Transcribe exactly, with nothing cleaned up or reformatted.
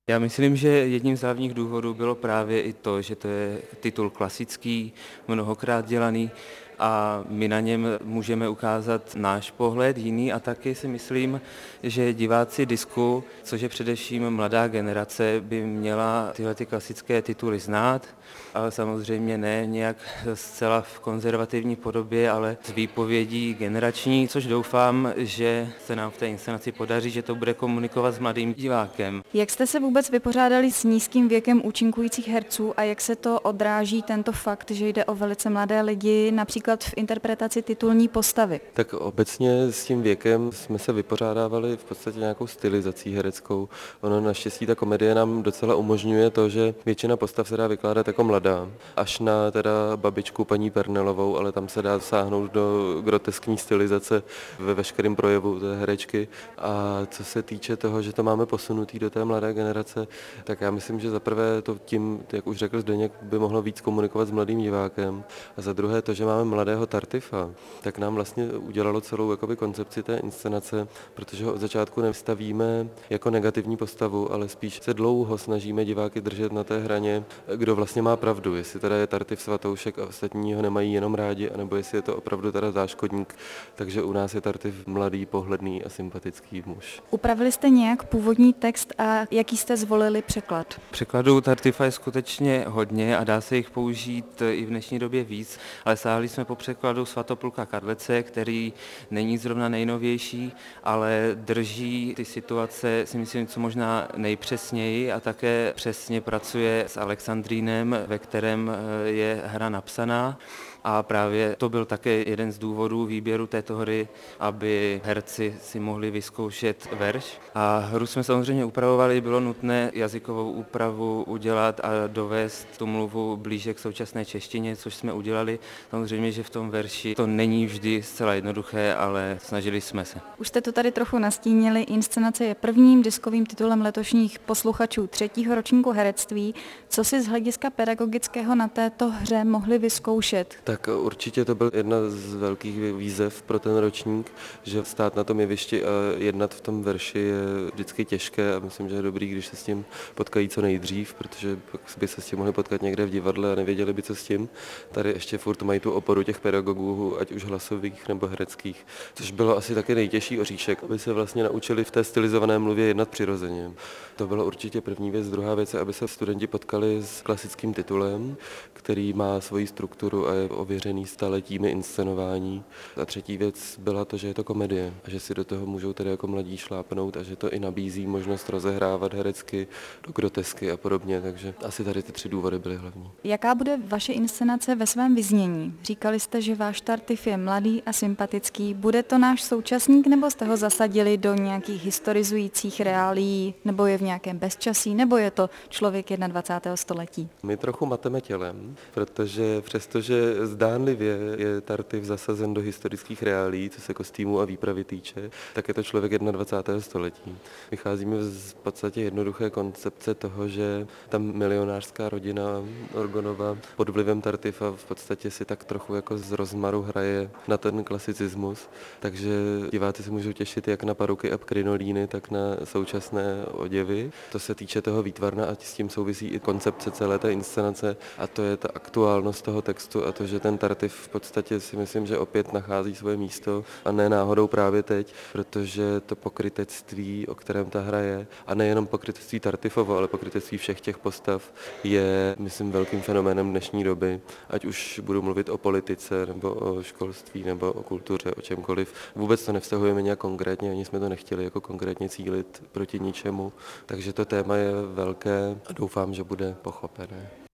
Já myslím, že jedním z hlavních důvodů bylo právě i to, že to je titul klasický, mnohokrát dělaný a my na něm můžeme ukázat náš pohled, jiný a taky si myslím, že diváci disku, což je především mladá generace, by měla tyhle ty klasické tituly znát, ale samozřejmě ne nějak zcela v konzervativní podobě, ale s výpovědí generační, což doufám, že se nám v té inscenaci podaří, že to bude komunikovat s mladým divákem. Jak jste se vůbec vypořádali s nízkým věkem účinkujících herců a jak se to odráží tento fakt, že jde o velice mladé lidi, například v interpretaci titulní postavy? Tak obecně s tím věkem jsme se vypořádávali v podstatě nějakou stylizací hereckou. Ono naštěstí ta komedie nám docela umožňuje to, že většina postav se dá vykládat jako mladá, až na teda babičku paní Pernelovou, ale tam se dá sáhnout do groteskní stylizace ve veškerém projevu té herečky. A co se týče toho, že to máme posunutý do té mladé generace, tak já myslím, že za prvé to tím, jak už řekl Zdeněk, by mohlo víc komunikovat s mladým divákem. A za druhé to, že máme mladého Tartifa, tak nám vlastně udělalo celou jakoby koncepci té inscenace, protože ho od začátku nevystavíme jako negativní postavu, ale spíš se dlouho snažíme diváky držet na té hraně, kdo vlastně má pravdu, jestli teda je Tartif svatoušek a ostatní ho nemají jenom rádi, anebo jestli je to opravdu teda záškodník. Takže u nás je Tartif mladý, pohledný a sympatický muž. Upravili jste nějak původní text a jaký jste zvolili překlad? Překladů Tartifa je skutečně hodně a dá se jich použít i v dnešní době víc, ale sáhli jsme po překladu Svatopluka Karlece, který není zrovna nejnovější, ale drží ty situace, si myslím, co možná nejpřesněji a také přesně pracuje s Alexandrínem, ve kterém je hra napsaná. A právě to byl také jeden z důvodů výběru této hry, aby herci si mohli vyzkoušet verš. A hru jsme samozřejmě upravovali, bylo nutné jazykovou úpravu udělat a dovést tu mluvu blíže k současné češtině, což jsme udělali. Samozřejmě, že v tom verši to není vždy zcela jednoduché, ale snažili jsme se. Už jste to tady trochu nastínili, inscenace je prvním diskovým titulem letošních posluchačů třetího ročníku herectví. Co si z hlediska pedagogického na této hře mohli vyzkoušet? Tak určitě to byl jedna z velkých výzev pro ten ročník, že stát na tom jevišti a jednat v tom verši je vždycky těžké a myslím, že je dobrý, když se s tím potkají co nejdřív, protože pak by se s tím mohli potkat někde v divadle a nevěděli by, co s tím. Tady ještě furt mají tu oporu těch pedagogů, ať už hlasových nebo hereckých, což bylo asi taky nejtěžší oříšek, aby se vlastně naučili v té stylizované mluvě jednat přirozeně. To bylo určitě první věc. Druhá věc je, aby se studenti potkali s klasickým titulem, který má svoji strukturu a je ověřený staletími inscenování. A třetí věc byla to, že je to komedie a že si do toho můžou tedy jako mladí šlápnout a že to i nabízí možnost rozehrávat herecky do grotesky a podobně, takže asi tady ty tři důvody byly hlavní. Jaká bude vaše inscenace ve svém vyznění? Říkali jste, že váš Tartif je mladý a sympatický. Bude to náš současník, nebo jste ho zasadili do nějakých historizujících reálií, nebo je v nějakém bezčasí, nebo je to člověk dvacátého prvního století? My trochu mateme tělem, protože přestože zdánlivě je Tartif zasazen do historických reálií, co se kostýmů a výpravy týče, tak je to člověk dvacátého prvního století. Vycházíme z podstatě jednoduché koncepce toho, že ta milionářská rodina Orgonova pod vlivem Tartifa v podstatě si tak trochu jako z rozmaru hraje na ten klasicismus, takže diváci se můžou těšit jak na paruky a krinolíny, tak na současné oděvy. To se týče toho výtvarna a s tím souvisí i koncepce celé té inscenace a to je ta aktuálnost toho textu a to, že ten Tartif v podstatě si myslím, že opět nachází svoje místo a ne náhodou právě teď, protože to pokrytectví, o kterém ta hra je, a nejenom pokrytectví Tartifovo, ale pokrytectví všech těch postav je, myslím, velkým fenoménem dnešní doby. Ať už budu mluvit o politice, nebo o školství, nebo o kultuře, o čemkoliv. Vůbec to nevztahujeme nějak konkrétně, ani jsme to nechtěli jako konkrétně cílit proti ničemu. Takže to téma je velké a doufám, že bude pochopené.